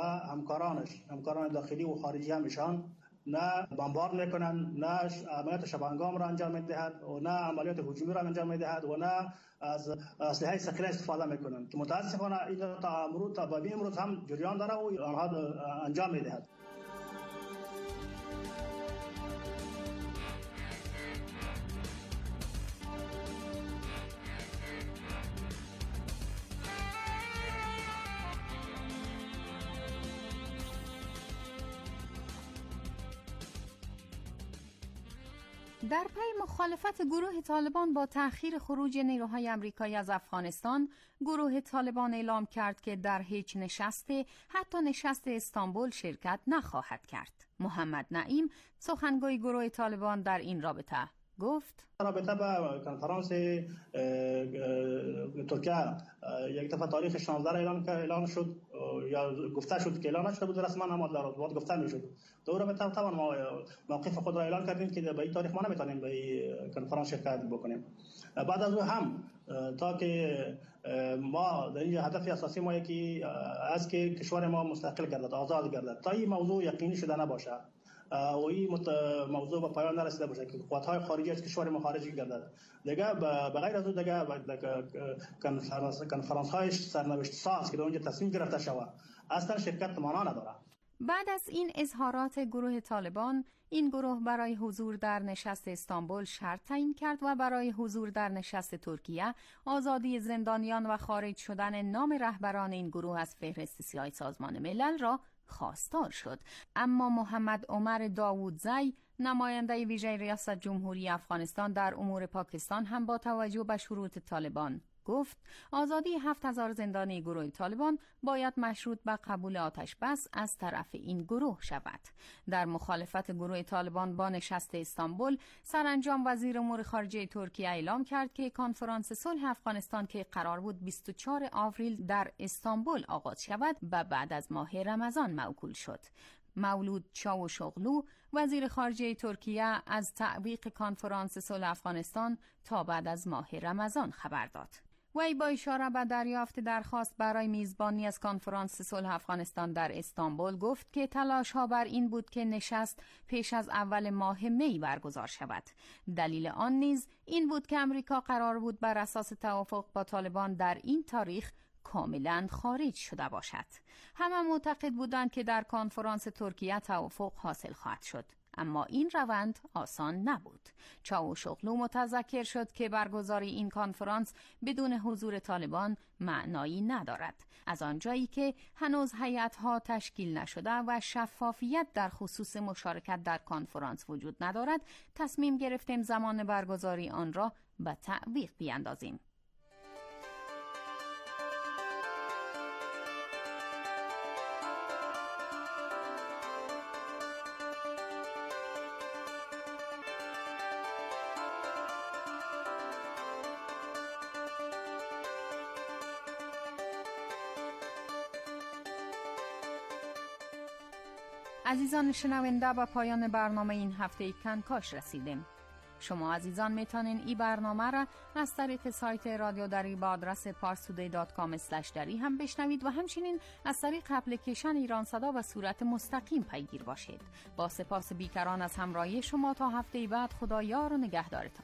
همکاران داخلی و خارجی همشان نه بمبار میکنن، نه عملیات شبانگام را انجام میدهد و نه عملیات هجومی را انجام میدهد و نه از اسلحه ثقیله استفاده میکنن که متاسفانه این تا امروز هم جریان داره و آنها انجام میدهد. در پی مخالفت گروه طالبان با تأخیر خروج نیروهای آمریکایی از افغانستان، گروه طالبان اعلام کرد که در هیچ نشستی، حتی نشست استانبول، شرکت نخواهد کرد. محمد نعیم، سخنگوی گروه طالبان، در این رابطه گفت: رابطه با کنفرانس ترکیه یک دفعه تاریخ 16 اعلان شد یا گفته شد که اعلان نشده بود رسما، اما در بعد گفته میشد. در رابطه طبعا ما موقف خود را اعلان کردیم که به این تاریخ ما نمیتونیم به این کنفرانس شرکت بکنیم. بعد از او هم تا که ما در این هدف اساسی ما یکی از که کشور ما مستقل گردد، آزاد گردد، تا این موضوع یقینی شده نباشه و این موضوع به پایان نرسیده باشه که قوت‌های خارجی از کشور ما خارج گردد، دیگه به غیر از اون دیگه کنفرانس‌های سرنوشت ساز که در اونجا تصمیم گرفته شود اصلا شرکت معنا نداره. بعد از این اظهارات گروه طالبان، این گروه برای حضور در نشست استانبول شرط تعیین کرد و برای حضور در نشست ترکیه آزادی زندانیان و خارج شدن نام رهبران این گروه از فهرست سیاه سازمان ملل را خواستار شد. اما محمد عمر داوودزی، نماینده ویژه ریاست جمهوری افغانستان در امور پاکستان، هم با توجه به شروط طالبان گفت آزادی 7000 زندانی گروه طالبان باید مشروط به قبول آتش بس از طرف این گروه شود. در مخالفت گروه طالبان با نشست استانبول، سرانجام وزیر امور خارجه ترکیه اعلام کرد که کنفرانس صلح افغانستان که قرار بود 24 آوریل در استانبول آغاز شود و بعد از ماه رمضان موکول شد. مولود چاوشوغلو، وزیر خارجه ترکیه، از تعویق کنفرانس صلح افغانستان تا بعد از ماه رمضان خبر داد. وی با اشاره به دریافت درخواست برای میزبانی از کنفرانس صلح افغانستان در استانبول گفت که تلاش‌ها بر این بود که نشست پیش از اول ماه می برگزار شود. دلیل آن نیز این بود که امریکا قرار بود بر اساس توافق با طالبان در این تاریخ کاملا خارج شده باشد. همه معتقد بودند که در کنفرانس ترکیه توافق حاصل خواهد شد. اما این روند آسان نبود. چاوشوغلو متذکر شد که برگزاری این کنفرانس بدون حضور طالبان معنایی ندارد. از آنجایی که هنوز هیئت‌ها تشکیل نشده و شفافیت در خصوص مشارکت در کنفرانس وجود ندارد، تصمیم گرفتیم زمان برگزاری آن را به تعویق بیاندازیم. عزیزان شنونده، به پایان برنامه این هفته کنکاش رسیدیم. شما عزیزان میتونین این برنامه را از طریق سایت رادیو دری با آدرس parstoday.com/dari هم بشنوید و همچنین از طریق اپلیکیشن ایران صدا به صورت مستقیم پیگیر باشید. با سپاس بیکران از همراهی شما تا هفته بعد، خدا یار و نگهدارتان.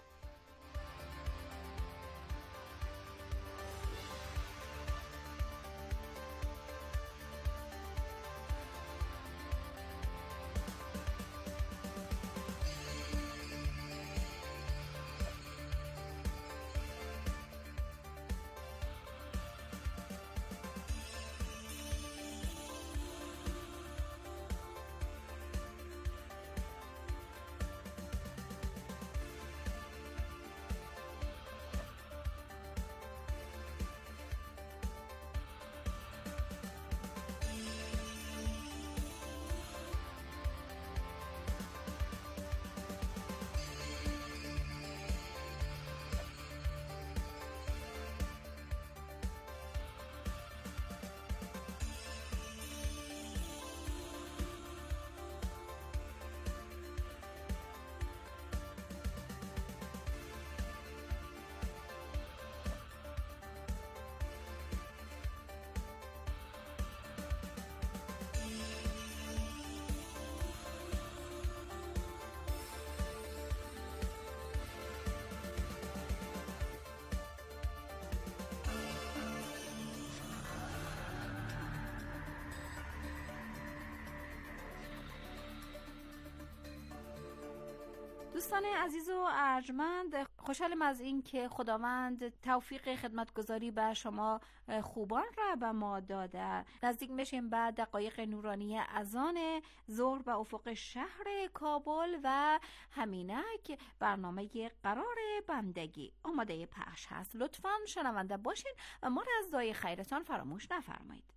دوستان عزیز و ارجمند، خوشحالم از این که خداوند توفیق خدمتگزاری به شما خوبان را به ما داده. نزدیک میشیم به دقایق نورانی اذان ظهر به افق شهر کابل و همینک برنامه قرار بندگی آماده پخش هست. لطفاً شنونده باشین و ما را از دعای خیرتان فراموش نفرمایید.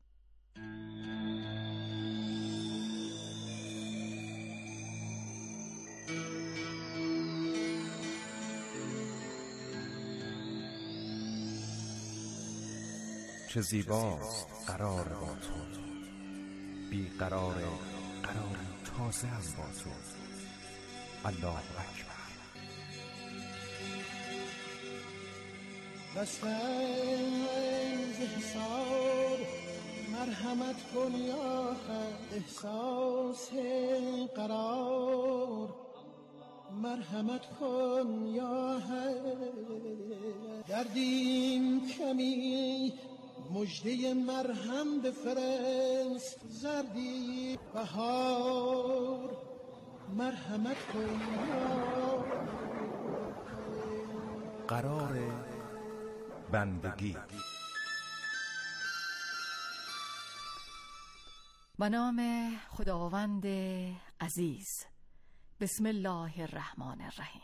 چه زیباست قرار با تو، بی قرار تازه هم با تو. الله اکبر. بسنز حساب مرحمت کن یا احساس قرار، مرحمت کن یا دردیم کمی مجده مرهم بفرست، زردی بهار مرحمت کن یا قرار بندگی. به نام خداوند عزیز. بسم الله الرحمن الرحیم.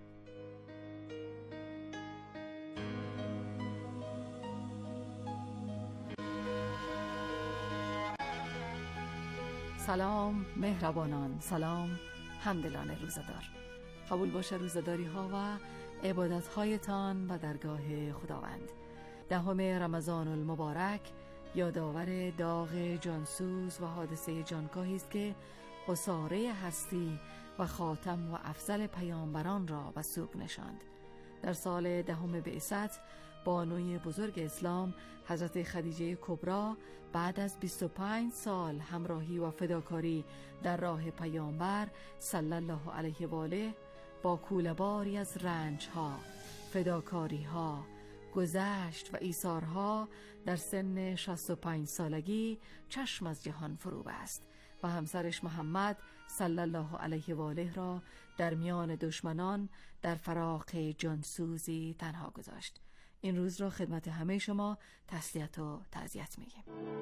سلام مهربانان، سلام همدلان روزدار. قبول باشه روزداری ها و عبادت هایتان به درگاه خداوند. 10 رمضان المبارک یادآور داغ جانسوز و حادثه جانکاهی است که قصاره هستی و خاتم و افضل پیامبران را به سوگ نشاند. در سال 10 بعثت بانوی بزرگ اسلام حضرت خدیجه کبرا بعد از 25 سال همراهی و فداکاری در راه پیامبر صلی الله علیه و آله با کوله‌باری از رنج‌ها، فداکاری‌ها، گذشت و ایثارها در سن 65 سالگی چشم از جهان فرو بست و همسرش محمد صلی الله علیه و آله را در میان دشمنان در فراق جانسوزی تنها گذاشت. این روز را خدمت همه شما تسلیت و تعزیت میگیم.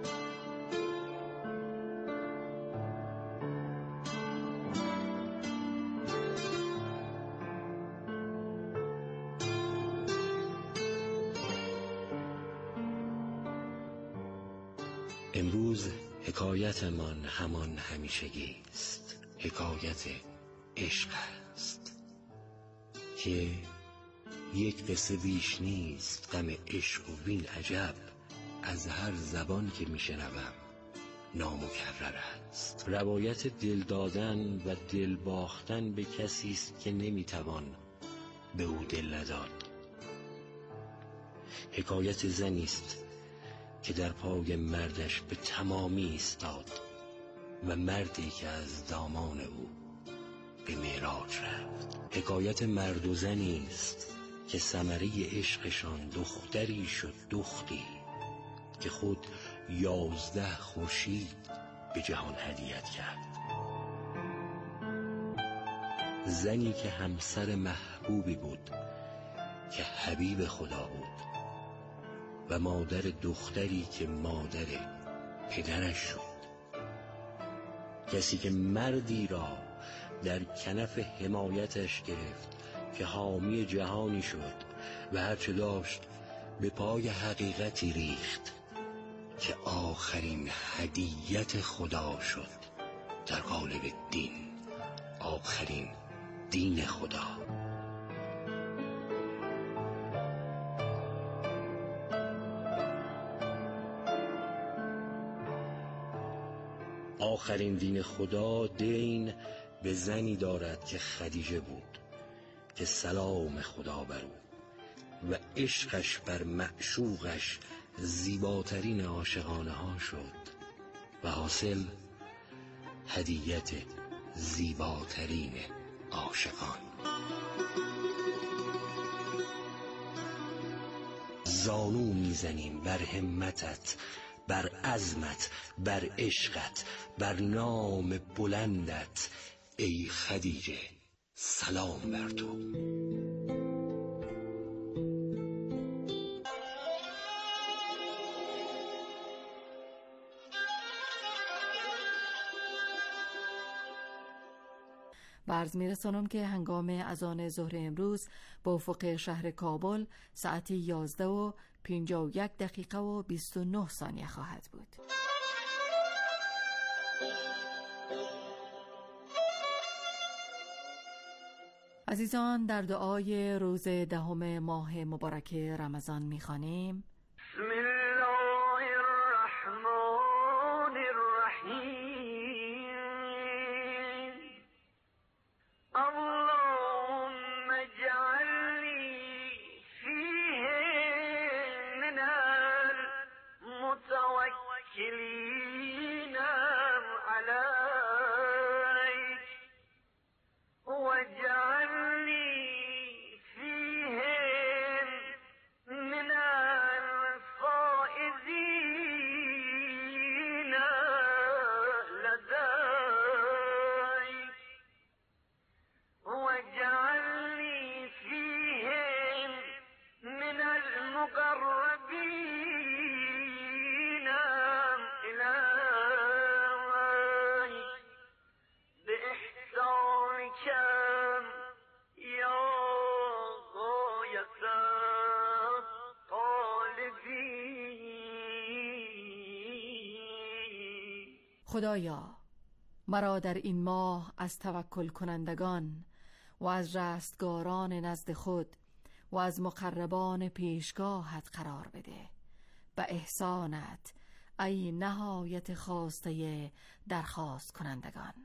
امروز حکایتمان همان همیشگی است، حکایت عشق است که یک قصه بیش نیست. غم عشق و بین عجب از هر زبان که میشنوم نامکرر است. روایت دل دادن و دل باختن به کسی است که نمیتوان به او دل نداد. حکایت زنی است که در پای مردش به تمامی ایستاد و مردی که از دامان او به معراج رفت. حکایت مرد و زنی است که ثمره عشقشان دختری شد، دختی که خود 11 خورشید به جهان هدیت کرد. زنی که همسر محبوبی بود که حبیب خدا بود و مادر دختری که مادر پدرش شد. کسی که مردی را در کنف حمایتش گرفت که حامی جهانی شد و هرچه داشت به پای حقیقتی ریخت که آخرین هدیت خدا شد در قالب دین، آخرین دین خدا. آخرین دین خدا دین به زنی دارد که خدیجه بود که سلام خدا بر او و عشقش بر معشوقش زیباترین عاشقانه ها شد و حاصل هدیت زیباترین عاشقان. زانو میزنیم بر همتت، بر عزمت، بر عشقت، بر نام بلندت ای خدیجه، سلام بر تو. و عرض می‌رسانم که هنگام اذان ظهر امروز با افق شهر کابل ساعت 11:51 و 29 ثانیه خواهد بود. عزیزان، در دعای روز 10 ماه مبارک رمضان می‌خوانیم: بسم الله الرحمن الرحیم، اللهم اجعلنی فیه من المتوکلین علیک واجعلنی فیه من الفائزین لدیک واجعلنی فیه من المقربین الیک باحسانک یا غایة طالبین. خدایا، مرا در این ماه از توکل کنندگان و از رستگاران نزد خود و از مقربان پیشگاهت قرار بده. به احسانت ای نهایت خواسته درخواست کنندگان.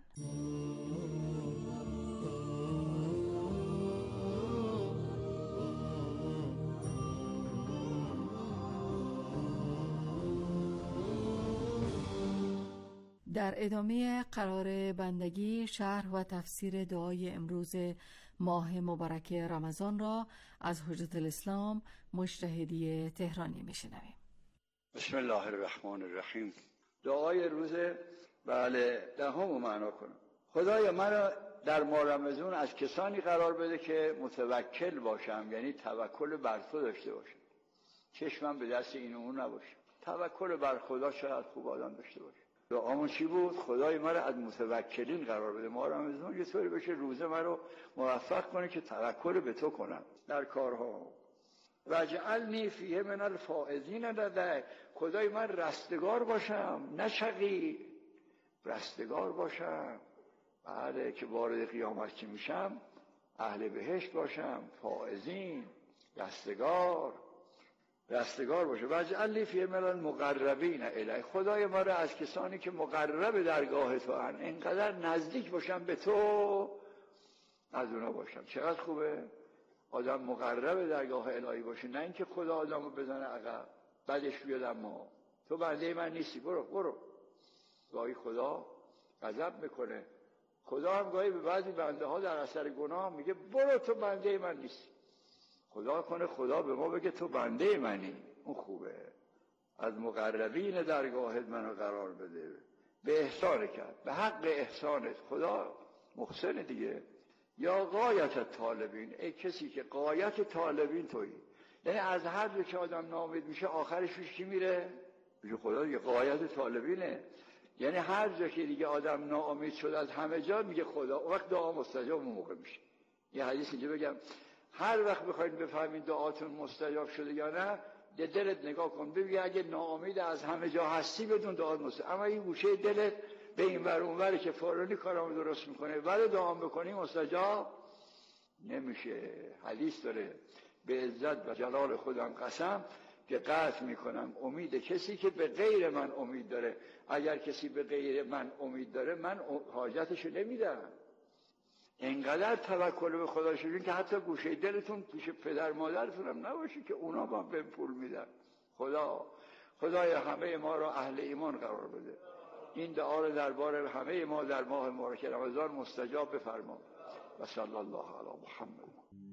در ادامه قرار بندگی شرح و تفسیر دعای امروز ماه مبارک رمضان را از حجت الاسلام مجتهدی تهرانی میشنویم. بسم الله الرحمن الرحیم. دعای روز 10 معنا کنم. خدایا من در ماه رمضان از کسانی قرار بده که متوکل باشم، یعنی توکل بر تو داشته باشم، چشمم به دست این و اون نباشه. توکل بر خدا چقدر خوب آدم داشته باشه. دعامون چی بود؟ خدای من رو از متوکلین قرار بده. ماه رمضان یه طوری بشه روزه من رو موفق کنه که توکل به تو کنم در کارها. واجعلنی فیه من الفائزین لدیک. خدای من رستگار باشم، نه شقی، رستگار باشم. بله که وارد قیامت که میشم اهل بهشت باشم، فائزین، رستگار باشه. واجعلنی فیه من المقربین الیک. خدای ما را از کسانی که مقرب درگاه تو هستند، اینقدر نزدیک باشم به تو، از اونا باشم. چقدر خوبه آدم مقرب درگاه الهی باشه، نه اینکه خدا آدمو بزنه عقب بعدش بیاد اما تو بنده من نیستی، برو. گاهی خدا غضب میکنه. خدا هم گاهی به بعضی بنده ها در اثر گناه میگه برو تو بنده من نیستی. خدا کنه خدا به ما بگه تو بنده منی، اون خوبه. از مقربین درگاهت منو قرار بده، به احسان کرد، به حق احسانت. خدا محسن دیگه. یا غایت طالبین، ای کسی که غایت طالبین تویی، یعنی از هر جا که آدم ناامید میشه آخرش پیش کی میره؟ میشه خدا دیگه. غایت طالبینه یعنی هر جا که دیگه آدم ناامید شد از همه جا میگه خدا، وقت دعا مستجاب اون موقع میشه. یه حدیث اینجا بگم، هر وقت بخواید بفهمید دعاتون مستجاب شده یا نه، دلت نگاه کن ببین اگه ناامید از همه جا هستی بدون دعات مستجاب. اما این گوشه دلت به این ور اون وری که فلانی کارامو درست میکنه ولی دعا بکنی مستجاب نمیشه. حدیث داره به عزت و جلال خودم قسم که قطع میکنم امید کسی که به غیر من امید داره. اگر کسی به غیر من امید داره من حاجتشو نمیدم. اینقدر توکل به خدا شدین که حتی گوشه دلتون پیش پدر مادرتون هم نباشه که اونا با به پول میدن. خدای همه ما را اهل ایمان قرار بده. این دعا رو دربار همه ما در ماه مبارک رمضان مستجاب بفرما. و صلی الله علی محمد.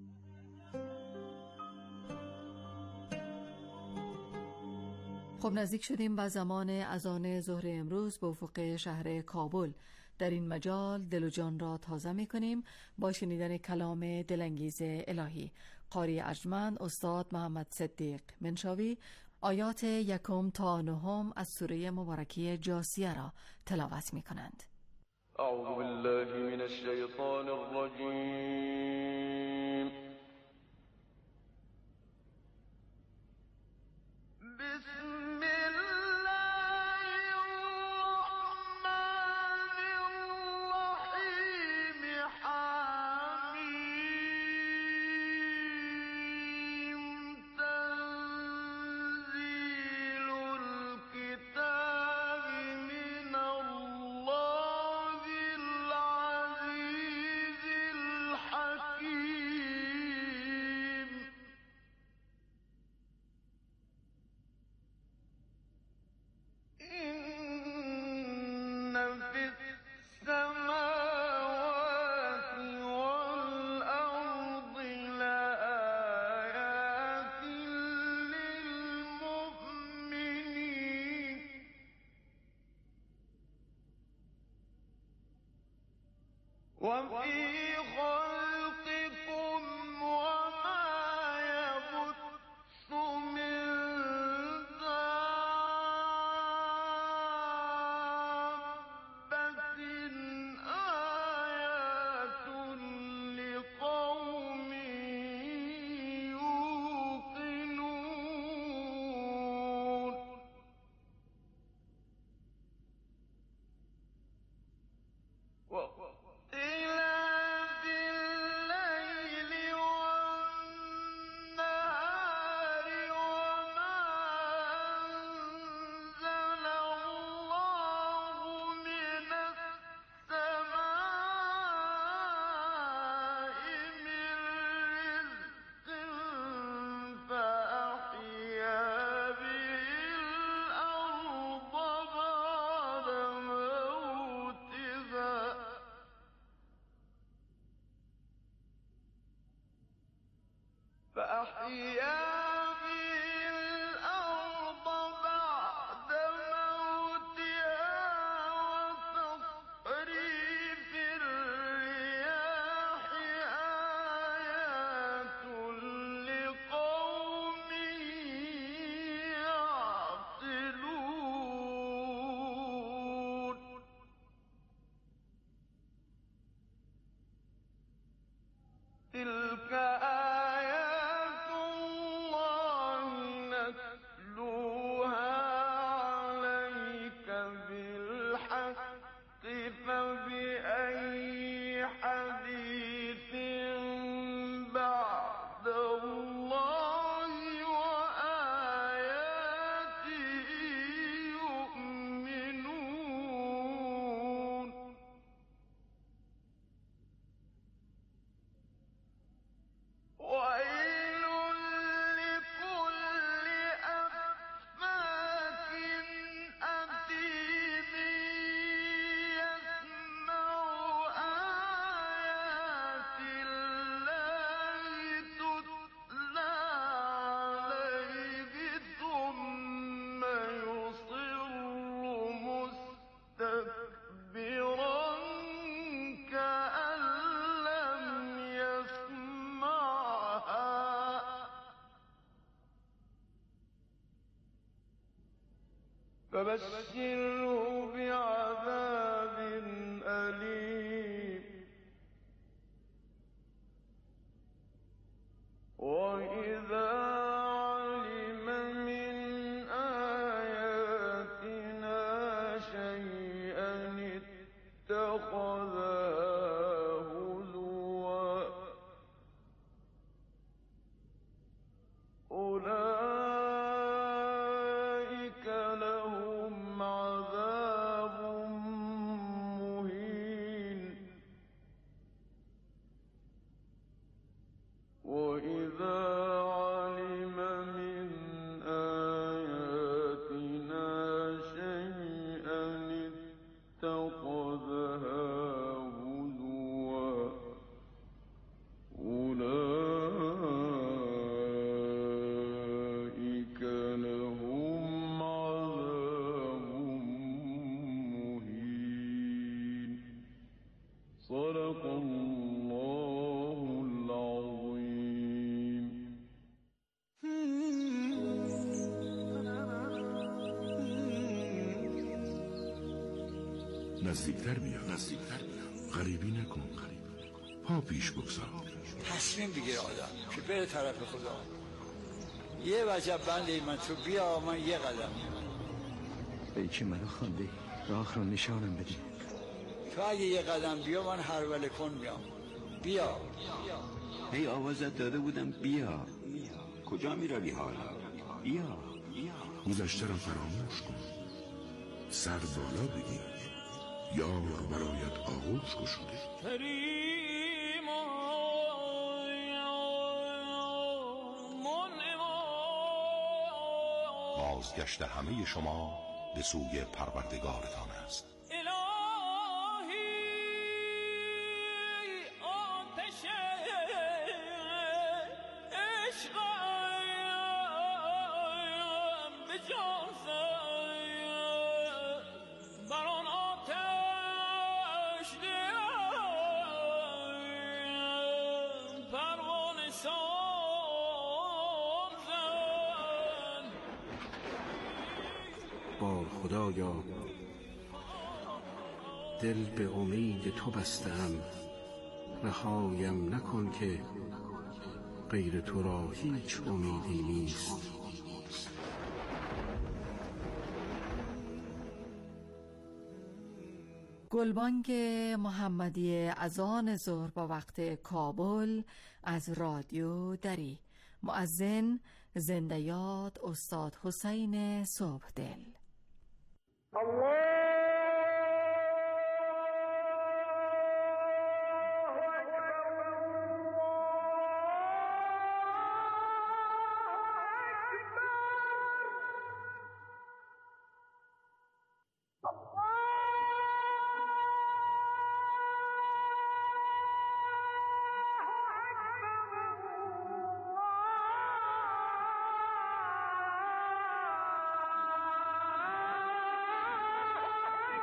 خب نزدیک شدیم به زمان اذان ظهر امروز به افق شهر کابل. در این مجال دل و جان را تازه می کنیم با شنیدن کلام دلانگیز الهی. قاری ارجمند استاد محمد صدیق منشاوی آیات 1 تا 9 از سوره مبارکه جاثیه را تلاوت می کنند. اعوذ بالله من الشیطان الرجیم. بسم وفي خلقكم وما يبث من دابة آيات لقوم يوقنون. وقيل فبشره بعذاب أليم وإذا علم من آياتنا شيئا اتخذها هزوا أولئك لهم عذاب مهين وإذا علم من آياتنا شيئا اتخذها هزوا أولئك لهم عذاب مهين صدق الله العظيم. نزدیکتر بیا غریبی نکن پا پیش بگذار تصمیم بگیر آدم که بره طرف خدا. یه وجب بنده من تو بیا من یه قدم ای که منو خوانده راه رو نشانم بده. تو اگه یه قدم بیا من هر وله کن میام. بیا ای آوازت داده بودم بیا. کجا می روی حالا؟ بیا گذشته را فراموش کن سر بالا بگیر یار برایت آغوش گشوده. بازگشت همه شما به سوی پروردگارتان است. خدایا دل به امید تو بستم رهایم نکن که غیر تو را هیچ امیدی نیست. گلبانگ محمدی اذان ظهر با وقت کابل از رادیو دری. مؤذن زنده یاد استاد حسین صبحدل.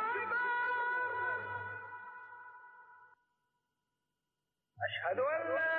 أشهد أن لا